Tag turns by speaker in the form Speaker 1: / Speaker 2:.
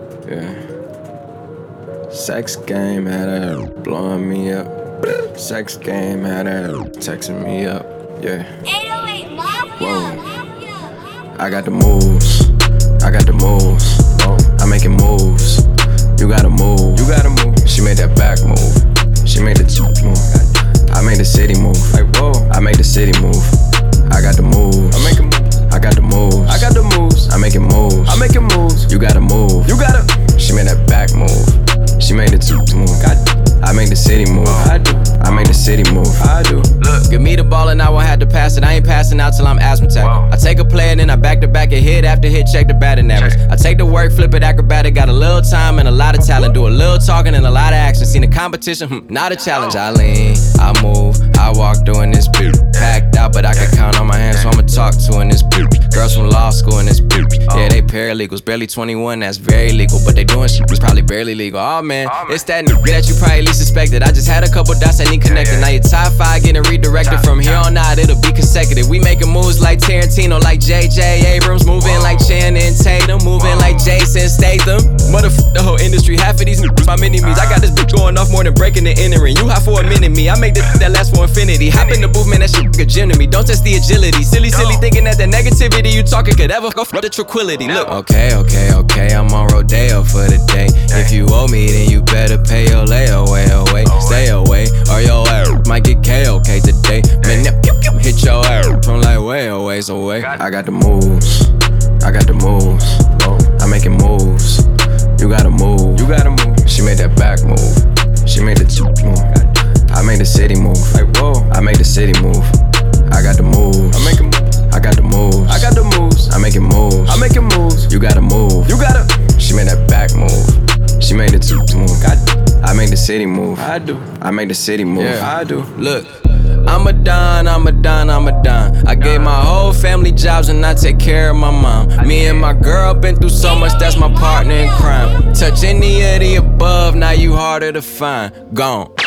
Speaker 1: Yeah. Sex game had her blowing me up. Sex game had her texting me up. Yeah.
Speaker 2: 808 Mafia.
Speaker 1: Whoa. I got the moves. I got the moves. I'm making moves. You gotta move. You gotta move. She made that back move. She made the move. I made the city move. Like whoa. I made the city move. I got the moves. I'm making moves. I got the moves. I got the moves. I'm making moves. I'm making moves. You gotta move. You gotta. She made that back move. She made the move. I made the city move. I do. I made the city move. I do.
Speaker 3: Look, give me the ball and I won't have to pass it. I ain't passing out till I'm asthmatic. I take a play and then I back to back and hit after hit, check the batting average. I take the work, flip it acrobatic. Got a little time and a lot of talent. Do a little talking and a lot of action. Seen the competition, not a challenge. I lean, I move, I walk doing this beat. Packed out, but I can count on my hands, so I'ma talk to in this beat. Girls from law school in this beat. Yeah, they paralegals, barely 21, that's very legal. But they doing shit was probably barely legal. Oh man, it's that nigga that you probably least suspected. I just had a couple dots that need connected. Now your top 5 getting redirected. From here on out, it'll be consecutive. We making moves like Tarantino, like J.J. Abrams. Moving like Channing Tatum, moving like Jason Statham. Motherfuck the whole industry, half of these niggas my mini-me's. I got this bitch going off more than breaking the entering. You hot for a minute, me. I make this that lasts for infinity. Hop in the booth, man, that shit a gym to me. Don't test the agility. Silly thinking that the negativity you talking could ever go for the tranquility. Look, okay, I'm on Rodeo for the day. If you owe me, then you better pay your layaway away. Stay away, or your ass might get KOK today. Man, hit your ass from like way away.
Speaker 1: I got the moves. I got the moves. I'm making moves. You gotta move. You gotta move. She made that back move. She made the move. I made the city move. Like whoa. I made the city move. I got the moves. I'm making moves. I got the moves. I got the moves. I'm making moves. I'm making moves. You gotta move. You gotta. She made that back move. She made the move. I made the city move. I do. I made the city move.
Speaker 3: Yeah.
Speaker 1: I do.
Speaker 3: Look, I'm a don. I gave my whole family jobs and I take care of my mom. Me and my girl been through so much, that's my partner in crime. Touch any of the above, now you harder to find. Gone.